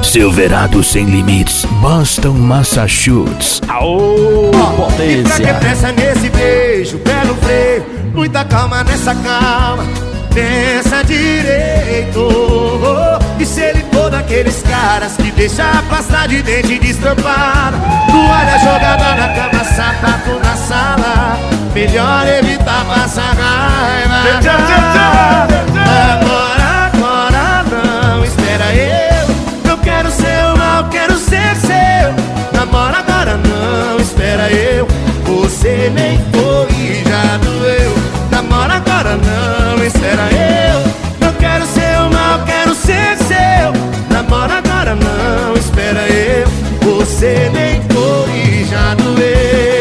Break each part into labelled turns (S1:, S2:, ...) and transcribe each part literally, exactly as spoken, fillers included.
S1: Silverado Sem Limites, Boston, Massachusetts.
S2: Aô,
S3: E pra que pressa nesse beijo, pelo freio, muita calma nessa calma, pensa direito. E se ele for daqueles caras que deixa a pasta de dente destrampado, toalha jogada na cama, sapato na sala, melhor evitar passar raiva. Agora, agora não, espera eu, eu quero seu mal, quero ser seu. Namora agora não, espera eu, você nem foi e já doeu. Namora agora não, espera eu, eu quero seu mal, quero ser seu. Namora agora não, espera eu, você nem foi e já doeu.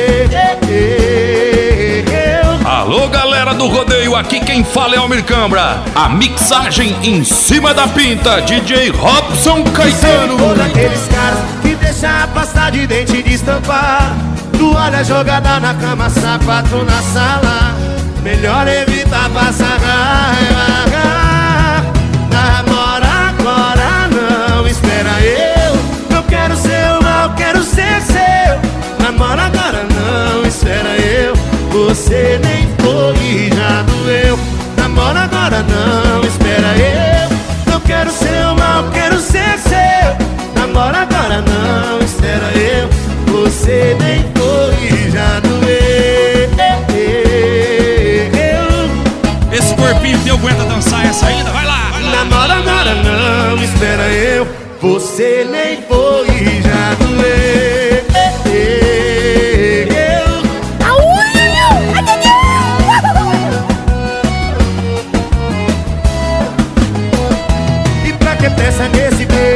S2: alô galera do rodeio, aqui quem fala é Almir Cambra. A mixagem em cima da pinta, D J Robson Caetano.
S3: Ou daqueles caras que deixa a pasta de dente destampar, toalha jogada na cama, sapato na sala, melhor evitar passar raiva. Namora agora não, espera eu, eu quero seu mal, quero ser seu. Namora agora não, espera eu, você nem foi e já doeu. Namora agora não, espera eu, eu quero seu mal, quero ser seu. Namora agora não, espera eu, você nem foi e já doeu.
S4: Esse corpinho teu aguenta dançar essa ainda? Vai lá, vai lá.
S3: Namora agora não, espera eu, você nem foi e já doeu. E pra que pressa nesse beijo,